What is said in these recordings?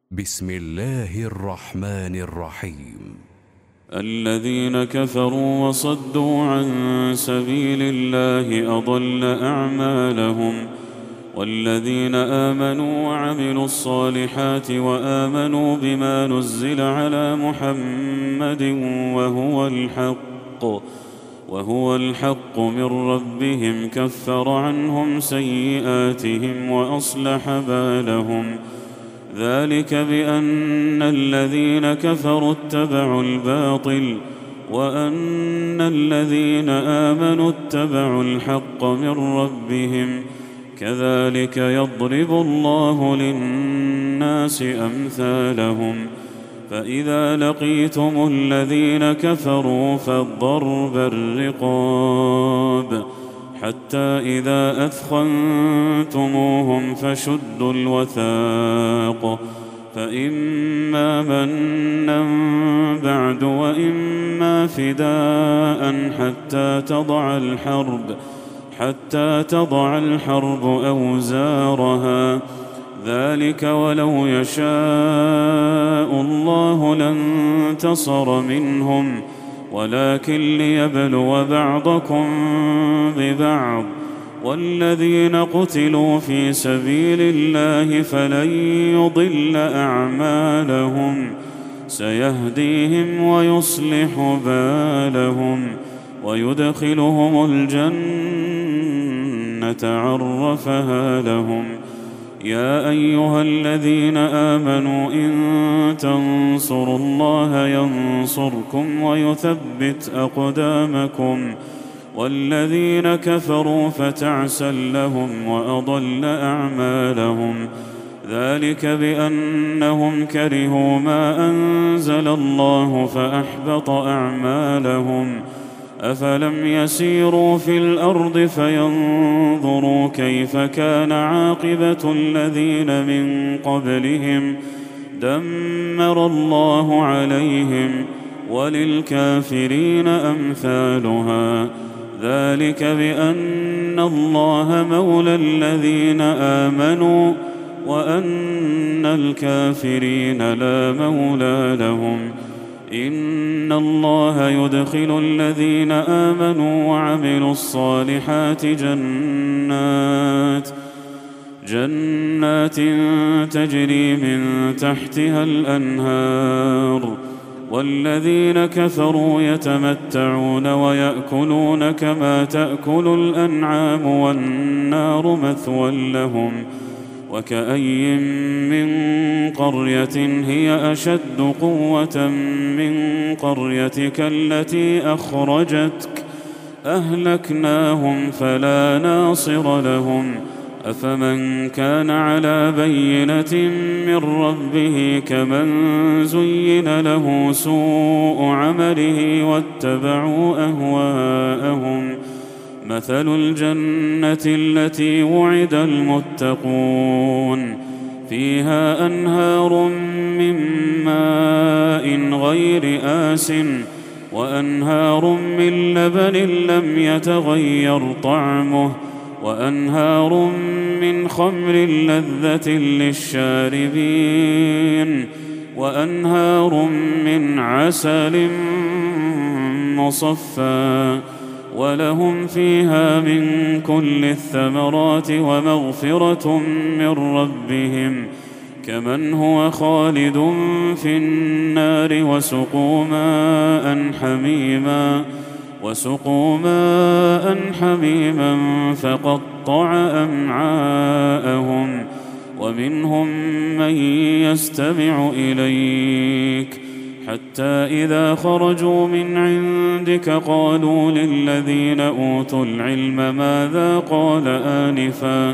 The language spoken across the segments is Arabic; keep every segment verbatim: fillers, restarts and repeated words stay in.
بسم الله الرحمن الرحيم. الذين كفروا وصدوا عن سبيل الله أضل أعمالهم، والذين آمنوا وعملوا الصالحات وآمنوا بما نزل على محمد وهو الحق وهو الحق من ربهم كفر عنهم سيئاتهم وأصلح بالهم. ذلك بأن الذين كفروا اتبعوا الباطل وأن الذين آمنوا اتبعوا الحق من ربهم، كذلك يضرب الله للناس أمثالهم. فإذا لقيتم الذين كفروا فضرب الرقاب حتى إذا أثخنتموهم فشدوا الوثاق، فإما منا بعد وإما فداء حتى تضع الحرب حتى تضع الحرب أوزارها. ذلك ولو يشاء الله لانتصر منهم، ولكن ليبلو بعضكم ببعض. والذين قتلوا في سبيل الله فلن يضل أعمالهم، سيهديهم ويصلح بالهم ويدخلهم الجنة عرفها لهم. يا أيها الذين آمنوا إن تنصروا الله ينصركم ويثبت أقدامكم، والذين كفروا فتعسا لهم وأضل أعمالهم. ذلك بأنهم كرهوا ما أنزل الله فأحبط أعمالهم. أفلم يسيروا في الأرض فينظروا كيف كان عاقبة الذين من قبلهم، دمر الله عليهم وللكافرين أمثالها. ذلك بأن الله مولى الذين آمنوا وأن الكافرين لا مولى لهم. إن الله يدخل الذين آمنوا وعملوا الصالحات جنات جنات تجري من تحتها الأنهار، والذين كفروا يتمتعون ويأكلون كما تأكل الأنعام والنار مثوى لهم. وكأي من قرية هي أشد قوة من قريتك التي أخرجتك أهلكناهم فلا ناصر لهم. أفمن كان على بينة من ربه كمن زين له سوء عمله واتبعوا أهواءهم. مثل الجنة التي وعد المتقون فيها أنهار من ماء غير آسٍ وأنهار من لبن لم يتغير طعمه وأنهار من خمر لذة للشاربين وأنهار من عسل مصفى، ولهم فيها من كل الثمرات ومغفرة من ربهم كمن هو خالد في النار. وسقوا ماء حميما وسقوا ماء حميما فقطع أمعاءهم. ومنهم من يستمع إليك حتى إذا خرجوا من عندك قالوا للذين أوتوا العلم ماذا قال آنفا،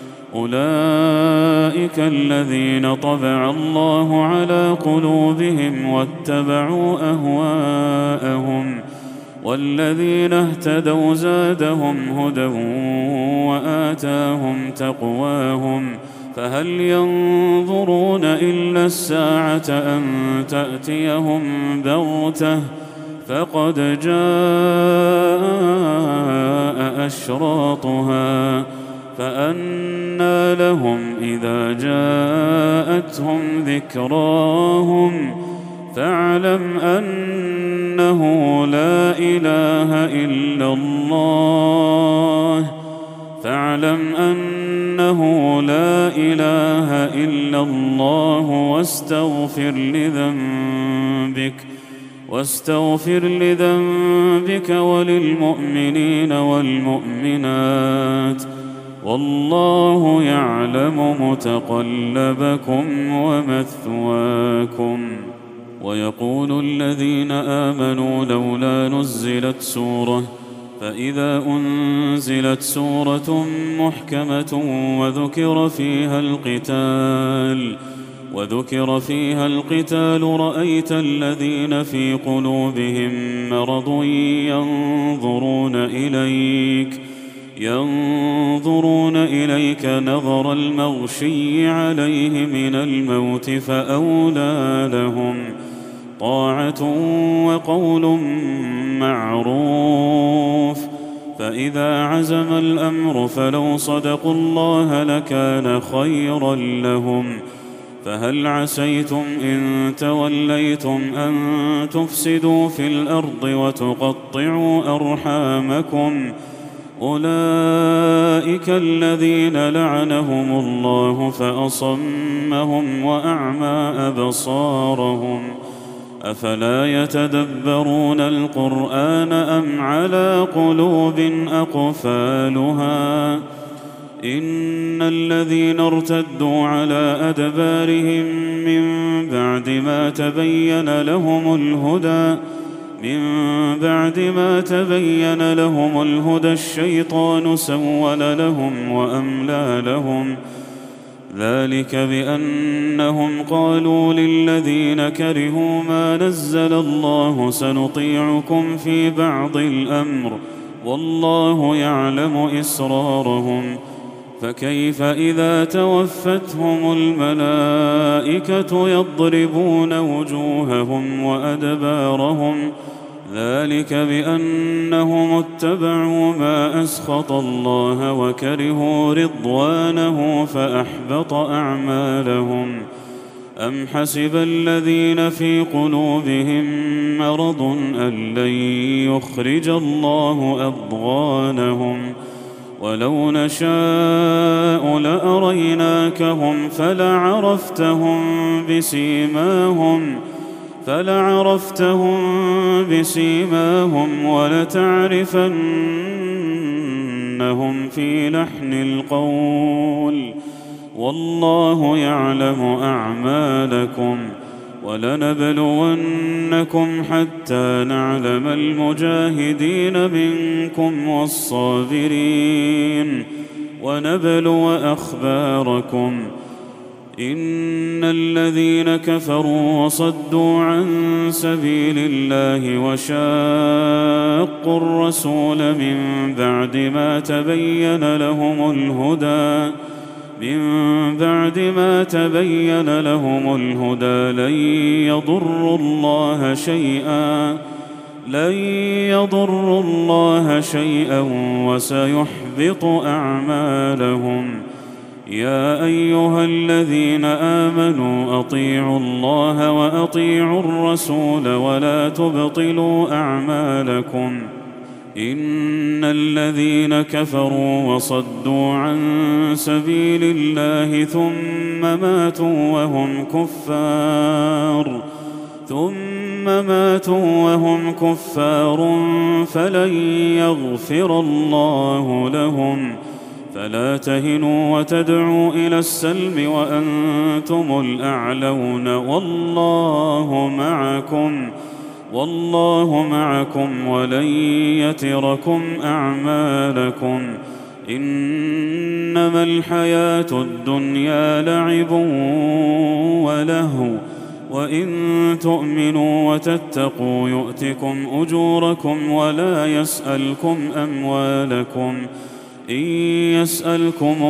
أولئك الذين طبع الله على قلوبهم واتبعوا أهواءهم. والذين اهتدوا زادهم هدى وآتاهم تقواهم. فهل ينظرون إلا الساعة أن تأتيهم بغتة فقد جاء أشراطها فأنى لهم إذا جاءتهم ذكراهم فاعلم أنه لا إله إلا الله فاعلم أنه لا إله إلا الله واستغفر لذنبك واستغفر لذنبك وللمؤمنين والمؤمنات والله يعلم متقلبكم ومثواكم. ويقول الذين آمنوا لولا نزلت سورة فإذا أنزلت سورة محكمة وذكر فيها القتال وذكر فيها القتال رأيت الذين في قلوبهم مرض ينظرون إليك ينظرون إليك نظر المغشي عليه من الموت فأولى لهم طاعة وقول معروف. فإذا عزم الأمر فلو صدقوا الله لكان خيرا لهم. فهل عسيتم إن توليتم أن تفسدوا في الأرض وتقطعوا أرحامكم أولئك الذين لعنهم الله فأصمهم وأعمى أبصارهم أفلا يتدبرون القرآن أم على قلوب أقفالها إن الذين ارتدوا على أدبارهم من بعد ما تبين لهم الهدى من بعد ما تبين لهم الهدى الشيطان سول لهم وأملى لهم ذلك بأنهم قالوا للذين كرهوا ما نزل الله سنطيعكم في بعض الأمر والله يعلم إسرارهم فكيف إذا توفتهم الملائكة يضربون وجوههم وأدبارهم ذلك بأنهم اتبعوا ما أسخط الله وكرهوا رضوانه فأحبط أعمالهم. أم حسب الذين في قلوبهم مرض أن لن يخرج الله أضغانهم ولو نشاء لأريناكهم فلعرفتهم بسيماهم فلعرفتهم بسيماهم ولتعرفنهم في لحن القول والله يعلم أعمالكم ولنبلونكم حتى نعلم المجاهدين منكم والصابرين ونبلو أخباركم إن الذين كفروا وصدوا عن سبيل الله وشاقوا الرسول من بعد ما تبين لهم الهدى من بعد ما تبين لهم الهدى لن يضروا الله شيئا لن يضروا الله شيئا وسيحبط أعمالهم. يا أيها الذين آمنوا أطيعوا الله وأطيعوا الرسول ولا تبطلوا أعمالكم إن الذين كفروا وصدوا عن سبيل الله ثم ماتوا وهم كفار ثم ماتوا وهم كفار فلن يغفر الله لهم فلا تهنوا وتدعوا إلى السلم وأنتم الأعلون والله معكم والله معكم ولن يتركم أعمالكم إنما الحياة الدنيا لعب ولهو وإن تؤمنوا وتتقوا يؤتكم أجوركم ولا يسألكم أموالكم إن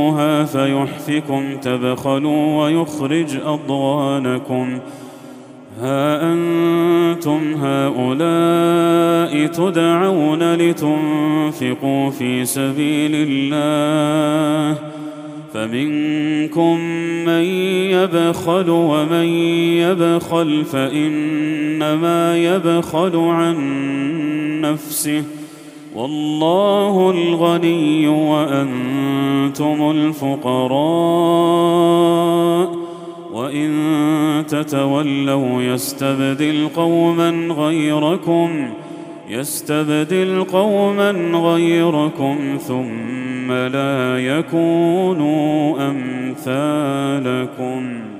يسألكموها فيحفكم تبخلوا ويخرج أضغانكم ها أنتم هؤلاء تدعون لتنفقوا في سبيل الله فمنكم من يبخل ومن يبخل فإنما يبخل عن نفسه والله الغني وأنتم الفقراء وإن تتولوا يستبدل قوما غيركم يستبدل قوما غيركم ثم لا يكونوا أمثالكم